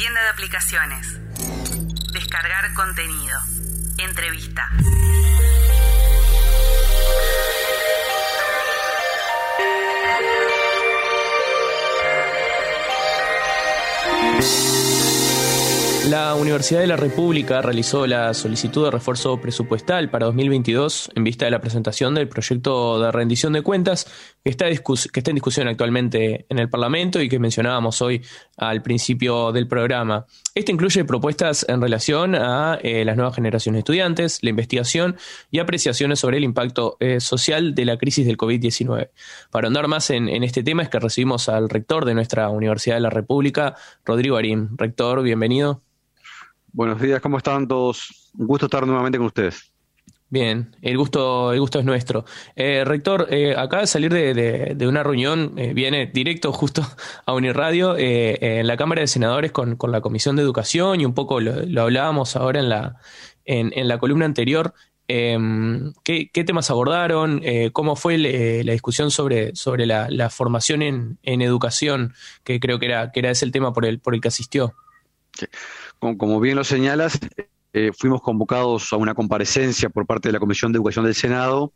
Tienda de aplicaciones. Descargar contenido. Entrevista. La Universidad de la República realizó la solicitud de refuerzo presupuestal para 2022 en vista de la presentación del proyecto de rendición de cuentas que está en discusión actualmente en el Parlamento y que mencionábamos hoy al principio del programa. Este incluye propuestas en relación a las nuevas generaciones de estudiantes, la investigación y apreciaciones sobre el impacto social de la crisis del COVID-19. Para ahondar más en este tema es que recibimos al rector de nuestra Universidad de la República, Rodrigo Arín. Rector, bienvenido. Buenos días, ¿cómo están todos? Un gusto estar nuevamente con ustedes. Bien, el gusto es nuestro. Rector, acaba de salir de una reunión, viene directo justo a Unirradio, en la Cámara de Senadores con la Comisión de Educación y un poco lo hablábamos ahora en la columna anterior. ¿Qué temas abordaron? ¿Cómo fue la discusión sobre la formación en educación? Que creo que era ese el tema por el que asistió. Sí. Como bien lo señalas, fuimos convocados a una comparecencia por parte de la Comisión de Educación del Senado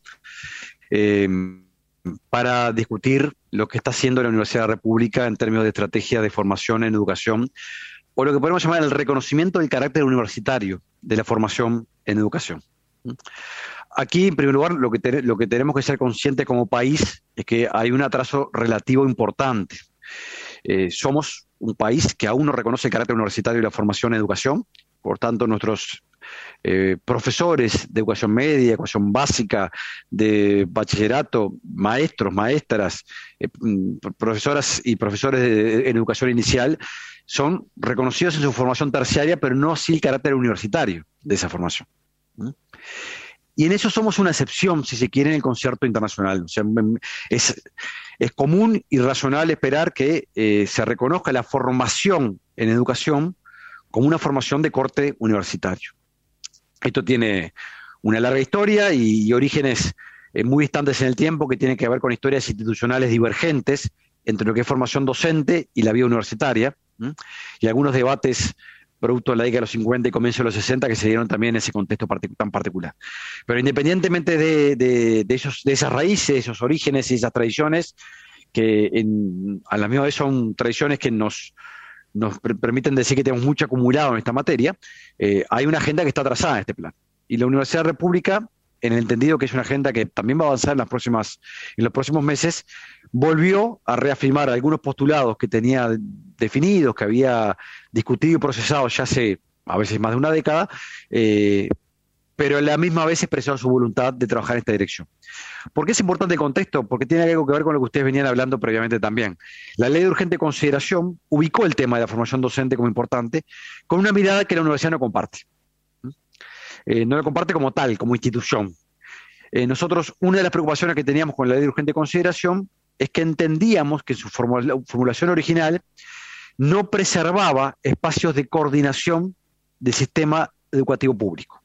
para discutir lo que está haciendo la Universidad de la República en términos de estrategia de formación en educación, o lo que podemos llamar el reconocimiento del carácter universitario de la formación en educación. Aquí, en primer lugar, lo que tenemos que ser conscientes como país es que hay un atraso relativo importante. Somos un país que aún no reconoce el carácter universitario de la formación en educación, por tanto nuestros profesores de educación media, educación básica, de bachillerato, maestros, maestras, profesoras y profesores en educación inicial son reconocidos en su formación terciaria, pero no así el carácter universitario de esa formación. Y en eso somos una excepción, si se quiere, en el concierto internacional. O sea, es común y razonable esperar que se reconozca la formación en educación como una formación de corte universitario. Esto tiene una larga historia y orígenes muy distantes en el tiempo, que tienen que ver con historias institucionales divergentes entre lo que es formación docente y la vida universitaria, y algunos debates producto de la década de los 50 y comienzo de los 60 que se dieron también en ese contexto tan particular. Pero independientemente de esas raíces, esos orígenes y esas tradiciones, que a la misma vez son tradiciones que nos permiten decir que tenemos mucho acumulado en esta materia, hay una agenda que está trazada en este plan. Y la Universidad de la República, en el entendido que es una agenda que también va a avanzar en los próximos meses, volvió a reafirmar algunos postulados que tenía definidos, que había discutido y procesado ya hace a veces más de una década, pero a la misma vez expresó su voluntad de trabajar en esta dirección. ¿Por qué es importante el contexto? Porque tiene algo que ver con lo que ustedes venían hablando previamente también. La ley de urgente consideración ubicó el tema de la formación docente como importante, con una mirada que la universidad no comparte. No lo comparte como tal, como institución. Nosotros, una de las preocupaciones que teníamos con la ley de urgente consideración es que entendíamos que su formulación original no preservaba espacios de coordinación del sistema educativo público.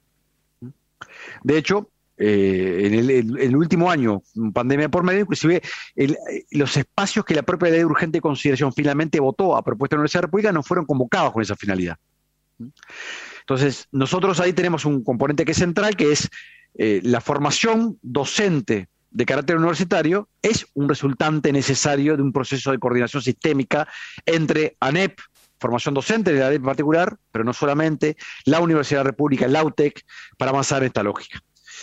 De hecho, en el último año, pandemia por medio, inclusive los espacios que la propia ley de urgente consideración finalmente votó a propuesta de la Universidad de la República no fueron convocados con esa finalidad. Entonces, nosotros ahí tenemos un componente que es central, que es la formación docente de carácter universitario es un resultante necesario de un proceso de coordinación sistémica entre ANEP, formación docente de la ANEP en particular, pero no solamente, la Universidad de la República, la UTEC, para avanzar en esta lógica.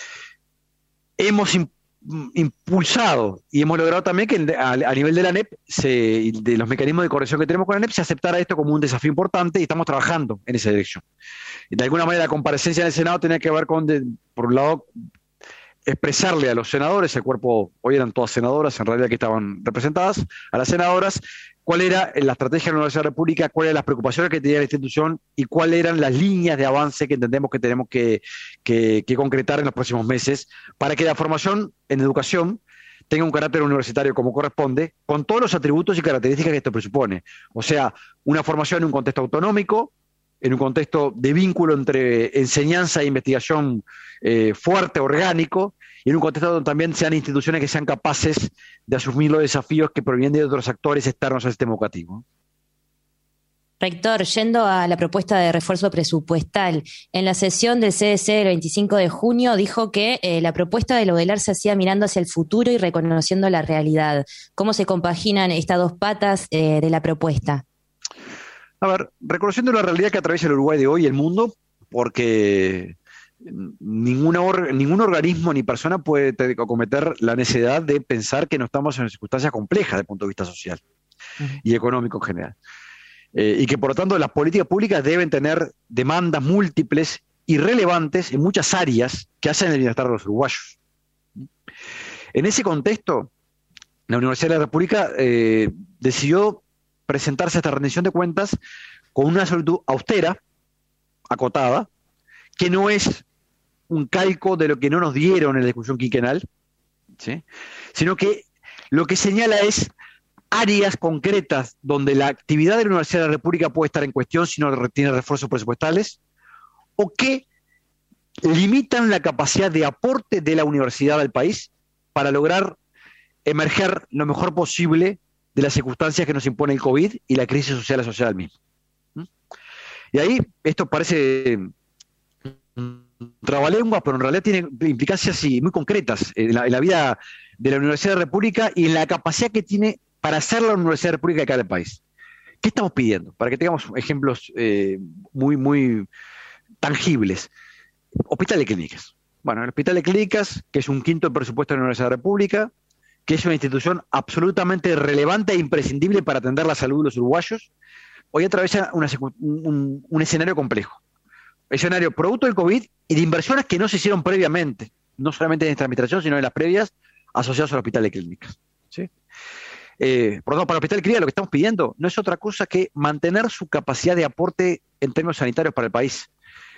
Hemos impulsado y hemos logrado también que a nivel de la ANEP, de los mecanismos de corrección que tenemos con la ANEP, se aceptara esto como un desafío importante y estamos trabajando en esa dirección. De alguna manera, la comparecencia en el Senado tenía que ver con, por un lado, expresarle a los senadores, el cuerpo, hoy eran todas senadoras, en realidad que estaban representadas, a las senadoras, cuál era la estrategia de la Universidad de la República, cuáles eran las preocupaciones que tenía la institución y cuáles eran las líneas de avance que entendemos que tenemos que concretar en los próximos meses para que la formación en educación tenga un carácter universitario como corresponde, con todos los atributos y características que esto presupone. O sea, una formación en un contexto autonómico, en un contexto de vínculo entre enseñanza e investigación fuerte, orgánico, y en un contexto donde también sean instituciones que sean capaces de asumir los desafíos que provienen de otros actores externos al sistema educativo. Rector, yendo a la propuesta de refuerzo presupuestal, en la sesión del CDC del 25 de junio dijo que la propuesta de Lodelar se hacía mirando hacia el futuro y reconociendo la realidad. ¿Cómo se compaginan estas dos patas de la propuesta? A ver, reconociendo la realidad que atraviesa el Uruguay de hoy y el mundo, porque ningún organismo ni persona puede cometer la necesidad de pensar que no estamos en circunstancias complejas desde el punto de vista social y económico en general. Y que por lo tanto las políticas públicas deben tener demandas múltiples y relevantes en muchas áreas que hacen el bienestar de los uruguayos. En ese contexto, la Universidad de la República decidió presentarse a esta rendición de cuentas con una solicitud austera, acotada, que no es un calco de lo que no nos dieron en la discusión quinquenal, ¿sí?, sino que lo que señala es áreas concretas donde la actividad de la Universidad de la República puede estar en cuestión si no tiene refuerzos presupuestales, o que limitan la capacidad de aporte de la universidad al país para lograr emerger lo mejor posible de las circunstancias que nos impone el COVID y la crisis social asociada al mismo. Y ahí esto parece trabalenguas, pero en realidad tiene implicancias muy concretas en la vida de la Universidad de la República y en la capacidad que tiene para hacer la Universidad de la República de cada país. ¿Qué estamos pidiendo? Para que tengamos ejemplos muy tangibles. Hospital de Clínicas. Bueno, el Hospital de Clínicas, que es un quinto del presupuesto de la Universidad de la República, que es una institución absolutamente relevante e imprescindible para atender la salud de los uruguayos, hoy atraviesa un escenario complejo. Escenario producto del COVID y de inversiones que no se hicieron previamente, no solamente en esta administración, sino en las previas asociadas al Hospital de Clínicas. ¿Sí? Por lo tanto, para el Hospital de Clínicas lo que estamos pidiendo no es otra cosa que mantener su capacidad de aporte en términos sanitarios para el país.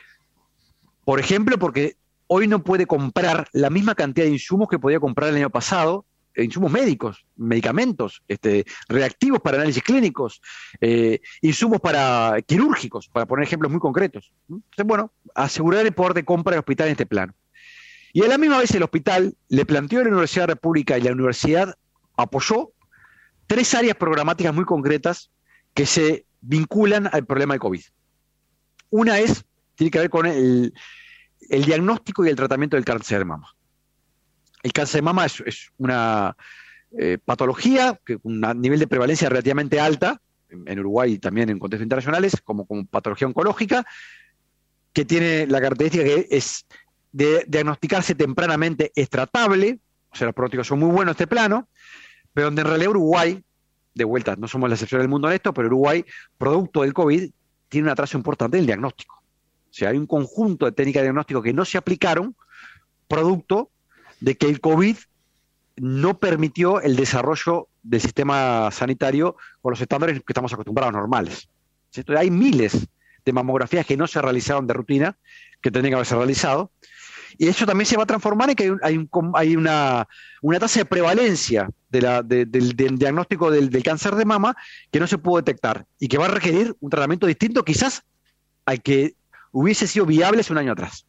Por ejemplo, porque hoy no puede comprar la misma cantidad de insumos que podía comprar el año pasado, insumos médicos, medicamentos, reactivos para análisis clínicos, insumos para quirúrgicos, para poner ejemplos muy concretos. Entonces, bueno, asegurar el poder de compra del hospital en este plano. Y a la misma vez el hospital le planteó a la Universidad de la República y la universidad apoyó 3 áreas programáticas muy concretas que se vinculan al problema del COVID. Una tiene que ver con el diagnóstico y el tratamiento del cáncer de mama. El cáncer de mama es una patología con un nivel de prevalencia relativamente alta, en Uruguay y también en contextos internacionales, como patología oncológica, que tiene la característica que es de diagnosticarse tempranamente, es tratable, o sea, los pronósticos son muy buenos en este plano, pero donde en realidad Uruguay, de vuelta, no somos la excepción del mundo en esto, pero Uruguay, producto del COVID, tiene un atraso importante en el diagnóstico. O sea, hay un conjunto de técnicas de diagnóstico que no se aplicaron, producto de que el COVID no permitió el desarrollo del sistema sanitario con los estándares que estamos acostumbrados normales. Entonces, hay miles de mamografías que no se realizaron de rutina, que tendrían que haberse realizado, y eso también se va a transformar en que hay una tasa de prevalencia del diagnóstico del cáncer de mama que no se pudo detectar y que va a requerir un tratamiento distinto quizás al que hubiese sido viable hace un año atrás.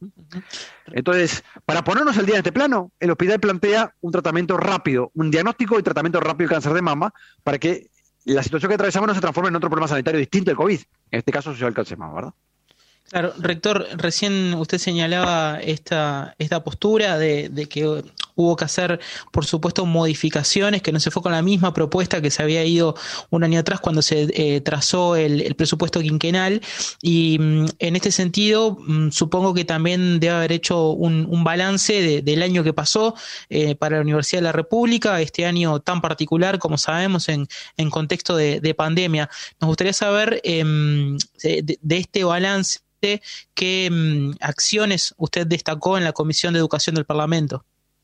Entonces, para ponernos al día en este plano, el hospital plantea un tratamiento rápido, un diagnóstico y tratamiento rápido del cáncer de mama para que la situación que atravesamos no se transforme en otro problema sanitario distinto del COVID, en este caso social el cáncer de mama, ¿verdad? Claro, rector, recién usted señalaba esta postura de que hubo que hacer, por supuesto, modificaciones, que no se fue con la misma propuesta que se había ido un año atrás cuando se trazó el presupuesto quinquenal, y en este sentido supongo que también debe haber hecho un balance del año que pasó para la Universidad de la República, este año tan particular, como sabemos, en contexto de pandemia. Nos gustaría saber de este balance, ¿qué acciones usted destacó en la Comisión de Educación del Parlamento?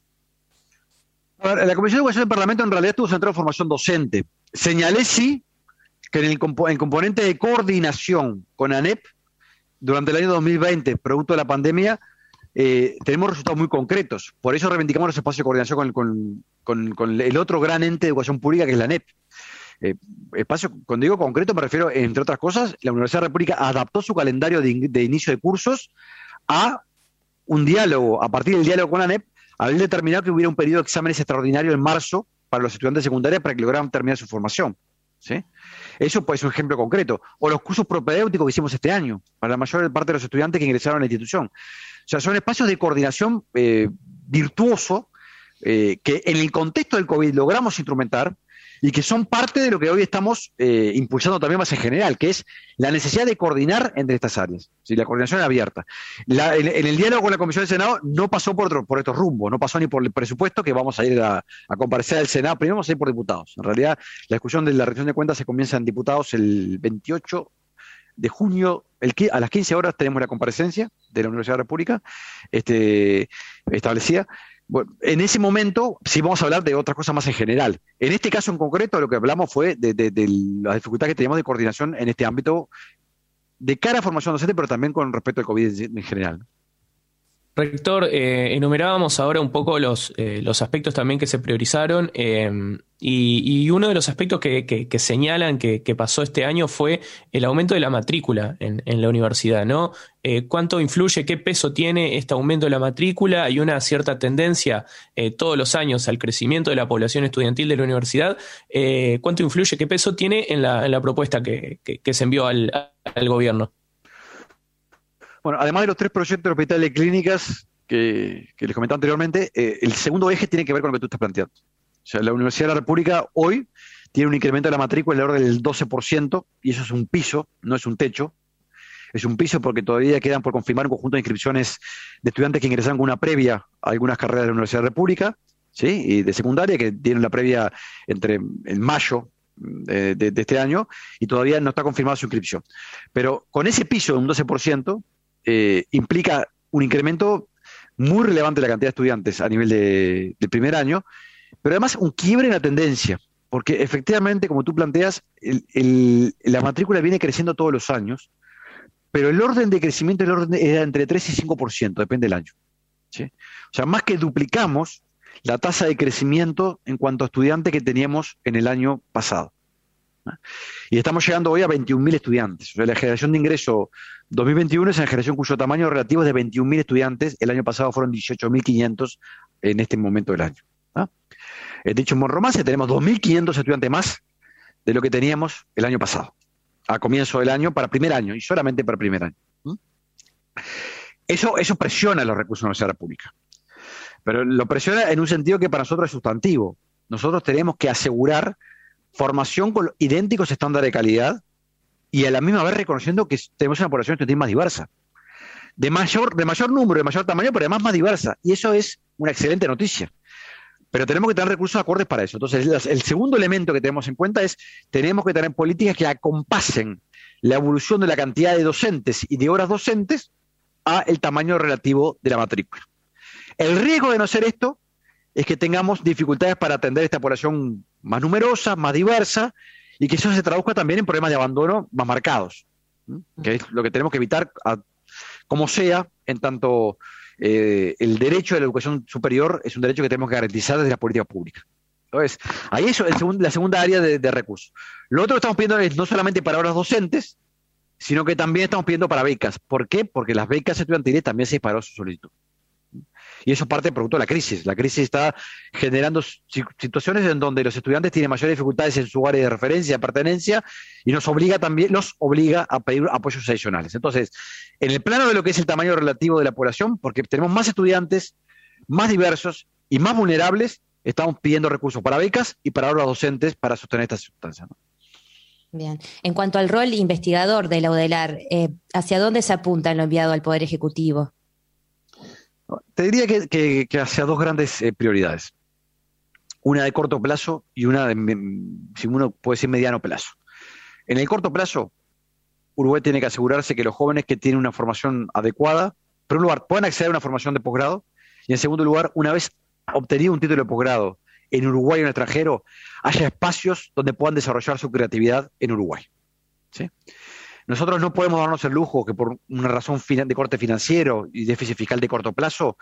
A ver, la Comisión de Educación del Parlamento en realidad estuvo centrada en formación docente. Señalé sí que en el componente de coordinación con ANEP durante el año 2020, producto de la pandemia, tenemos resultados muy concretos. Por eso reivindicamos los espacios de coordinación con el otro gran ente de educación pública que es la ANEP. Espacio, cuando digo concreto me refiero, entre otras cosas, la Universidad de la República adaptó su calendario de inicio de cursos a un diálogo, a partir del diálogo con la ANEP, haber determinado que hubiera un periodo de exámenes extraordinario en marzo para los estudiantes de secundaria para que lograran terminar su formación. ¿sí? Eso puede ser un ejemplo concreto. O los cursos propedéuticos que hicimos este año, para la mayor parte de los estudiantes que ingresaron a la institución. O sea, son espacios de coordinación virtuoso que en el contexto del COVID logramos instrumentar y que son parte de lo que hoy estamos impulsando también más en general, que es la necesidad de coordinar entre estas áreas. ¿Sí? La coordinación abierta. En el diálogo con la Comisión del Senado no pasó por estos rumbos, no pasó ni por el presupuesto, que vamos a ir a comparecer al Senado. Primero vamos a ir por diputados. En realidad, la discusión de la rendición de cuentas se comienza en diputados el 28 de junio, a las 15 horas tenemos la comparecencia de la Universidad de la República establecida. Bueno, en ese momento sí vamos a hablar de otras cosas más en general. En este caso en concreto lo que hablamos fue de la dificultad que teníamos de coordinación en este ámbito de cara a formación docente, pero también con respecto al COVID en general. Rector, enumerábamos ahora un poco los aspectos también que se priorizaron y uno de los aspectos que señalan que pasó este año fue el aumento de la matrícula en la universidad, ¿no? ¿Cuánto influye, qué peso tiene este aumento de la matrícula? Hay una cierta tendencia todos los años al crecimiento de la población estudiantil de la universidad. ¿Cuánto influye, qué peso tiene en la propuesta que se envió al gobierno? Bueno, además de los 3 proyectos de hospitales y clínicas que les comentaba anteriormente, el segundo eje tiene que ver con lo que tú estás planteando. O sea, la Universidad de la República hoy tiene un incremento de la matrícula del orden del 12%, y eso es un piso, no es un techo. Es un piso porque todavía quedan por confirmar un conjunto de inscripciones de estudiantes que ingresaron con una previa a algunas carreras de la Universidad de la República, ¿sí? Y de secundaria, que tienen la previa entre el mayo de este año, y todavía no está confirmada su inscripción. Pero con ese piso de un 12%, implica un incremento muy relevante de la cantidad de estudiantes a nivel del primer año, pero además un quiebre en la tendencia, porque efectivamente, como tú planteas, la matrícula viene creciendo todos los años, pero el orden de crecimiento era entre 3 y 5%, depende del año, ¿sí? O sea, más que duplicamos la tasa de crecimiento en cuanto a estudiantes que teníamos en el año pasado. Y estamos llegando hoy a 21.000 estudiantes. O sea, la generación de ingreso 2021 es una generación cuyo tamaño relativo es de 21.000 estudiantes. El año pasado fueron 18.500 en este momento del año. Dicho en buen romance, tenemos 2.500 estudiantes más de lo que teníamos el año pasado, a comienzo del año, para primer año, y solamente para primer año. Eso presiona los recursos de la Universidad Pública. Pero lo presiona en un sentido que para nosotros es sustantivo. Nosotros tenemos que asegurar formación con idénticos estándares de calidad y a la misma vez reconociendo que tenemos una población estudiantil más diversa, de mayor número, de mayor tamaño, pero además más diversa. Y eso es una excelente noticia. Pero tenemos que tener recursos acordes para eso. Entonces, el segundo elemento que tenemos en cuenta es tenemos que tener políticas que acompasen la evolución de la cantidad de docentes y de horas docentes a el tamaño relativo de la matrícula. El riesgo de no hacer esto es que tengamos dificultades para atender esta población más numerosa, más diversa, y que eso se traduzca también en problemas de abandono más marcados, que es lo que tenemos que evitar como sea, en tanto el derecho a la educación superior es un derecho que tenemos que garantizar desde las políticas públicas. Entonces, ahí eso es la segunda área de recursos. Lo otro que estamos pidiendo es no solamente para horas docentes, sino que también estamos pidiendo para becas. ¿Por qué? Porque las becas estudiantiles también se disparó su solicitud. Y eso parte producto de la crisis. La crisis está generando situaciones en donde los estudiantes tienen mayores dificultades en su área de referencia, de pertenencia, y los obliga a pedir apoyos adicionales. Entonces, en el plano de lo que es el tamaño relativo de la población, porque tenemos más estudiantes, más diversos y más vulnerables, estamos pidiendo recursos para becas y para horas docentes para sostener esta circunstancia, ¿no? Bien. En cuanto al rol investigador de la UDELAR, ¿hacia dónde se apunta en lo enviado al Poder Ejecutivo? Te diría que hacia dos grandes prioridades. Una de corto plazo y una de, si uno puede decir, mediano plazo. En el corto plazo, Uruguay tiene que asegurarse que los jóvenes que tienen una formación adecuada, en primer lugar, puedan acceder a una formación de posgrado, y en segundo lugar, una vez obtenido un título de posgrado en Uruguay o en el extranjero, haya espacios donde puedan desarrollar su creatividad en Uruguay, ¿sí? Nosotros no podemos darnos el lujo que por una razón de corte financiero y déficit fiscal de corto plazo,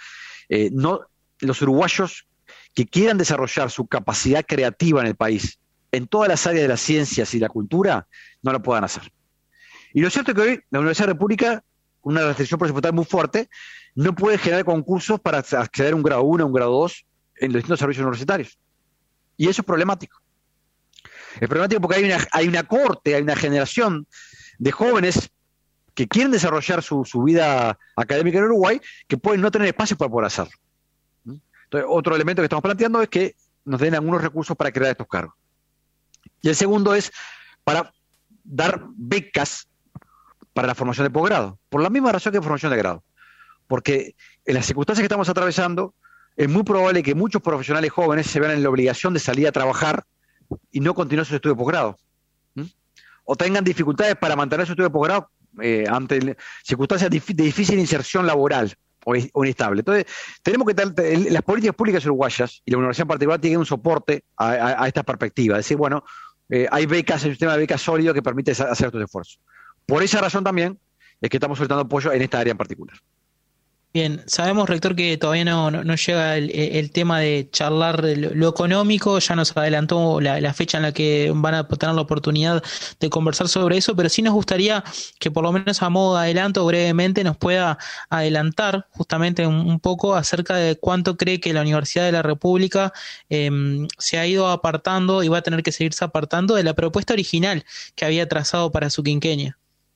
los uruguayos que quieran desarrollar su capacidad creativa en el país, en todas las áreas de las ciencias y la cultura, no lo puedan hacer. Y lo cierto es que hoy la Universidad de la República, con una restricción presupuestaria muy fuerte, no puede generar concursos para acceder a un grado 1, un grado 2 en los distintos servicios universitarios. Y eso es problemático. Es problemático porque hay una corte, hay una generación de jóvenes que quieren desarrollar su vida académica en Uruguay, que pueden no tener espacios para poder hacerlo. Entonces, otro elemento que estamos planteando es que nos den algunos recursos para crear estos cargos. Y el segundo es para dar becas para la formación de posgrado, por la misma razón que formación de grado. Porque en las circunstancias que estamos atravesando, es muy probable que muchos profesionales jóvenes se vean en la obligación de salir a trabajar y no continuar sus estudios de posgrado. O tengan dificultades para mantener su estudio de posgrado ante circunstancias de difícil inserción laboral o inestable. Entonces, tenemos que las políticas públicas uruguayas, y la universidad en particular, tienen un soporte a esta perspectiva. Es decir, bueno, hay becas, hay un sistema de becas sólido que permite hacer estos esfuerzos. Por esa razón también es que estamos solicitando apoyo en esta área en particular. Bien, sabemos, rector, que todavía no llega el tema de charlar lo económico, ya nos adelantó la fecha en la que van a tener la oportunidad de conversar sobre eso, pero sí nos gustaría que por lo menos a modo de adelanto brevemente nos pueda adelantar justamente un poco acerca de cuánto cree que la Universidad de la República se ha ido apartando y va a tener que seguirse apartando de la propuesta original que había trazado para su quinquenio.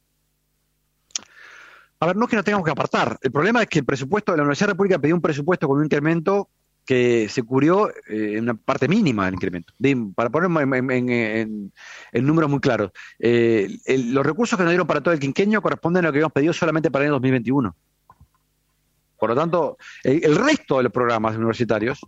A ver, no es que nos tengamos que apartar. El problema es que el presupuesto de la Universidad de la República pidió un presupuesto con un incremento que se cubrió en una parte mínima del incremento. Para ponerlo en números muy claros, los recursos que nos dieron para todo el quinquenio corresponden a lo que habíamos pedido solamente para el año 2021. Por lo tanto, el resto de los programas universitarios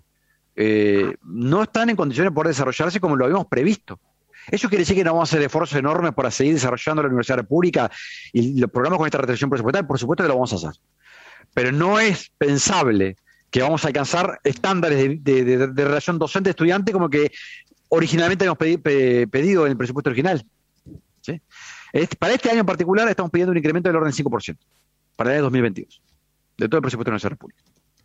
no están en condiciones de poder desarrollarse como lo habíamos previsto. Eso quiere decir que no vamos a hacer esfuerzos enormes para seguir desarrollando la Universidad República y los programas con esta restricción presupuestaria. Por supuesto que lo vamos a hacer. Pero no es pensable que vamos a alcanzar estándares de relación docente-estudiante como que originalmente habíamos pedido en el presupuesto original. ¿Sí? Para este año en particular estamos pidiendo un incremento del orden del 5%, para el año 2022, de todo el presupuesto de la Universidad República.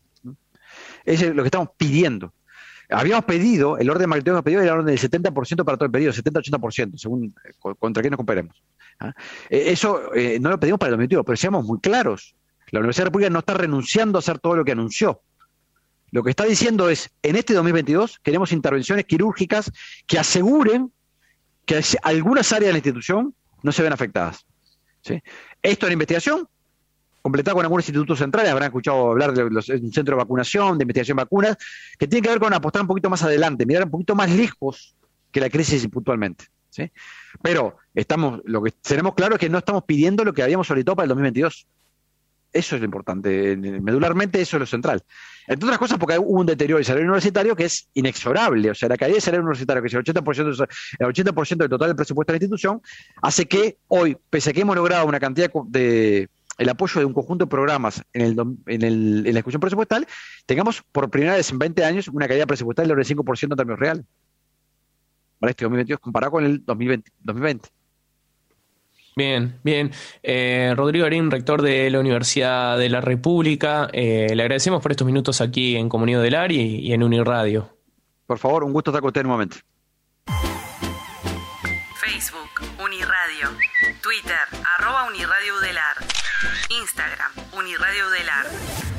Eso es lo que estamos pidiendo. Habíamos pedido, el orden de magnitud que hemos pedido era el orden del 70% para todo el periodo, 70-80%, según contra qué nos comparemos. Eso no lo pedimos para el 2022, pero seamos muy claros. La Universidad República no está renunciando a hacer todo lo que anunció. Lo que está diciendo es, en este 2022 queremos intervenciones quirúrgicas que aseguren que algunas áreas de la institución no se ven afectadas. ¿Sí? Esto en la investigación, completado con algunos institutos centrales, habrán escuchado hablar de un centro de vacunación, de investigación de vacunas, que tiene que ver con apostar un poquito más adelante, mirar un poquito más lejos que la crisis puntualmente. ¿Sí? Pero lo que tenemos claro es que no estamos pidiendo lo que habíamos solicitado para el 2022. Eso es lo importante, medularmente eso es lo central. Entre otras cosas porque hubo un deterioro del salario universitario que es inexorable, o sea, la caída del salario universitario, que es el 80% del total del presupuesto de la institución, hace que hoy, pese a que hemos logrado una cantidad el apoyo de un conjunto de programas en la discusión presupuestal, tengamos por primera vez en 20 años una caída presupuestal del 5% en términos reales para este 2022 comparado con el 2020. Bien. Rodrigo Arín, rector de la Universidad de la República, le agradecemos por estos minutos aquí en Comunidad del AR y en Uniradio. Por favor, un gusto estar con usted nuevamente. Facebook, Uniradio. Twitter, @Uniradio Udelar. Instagram, Uniradio Udelar.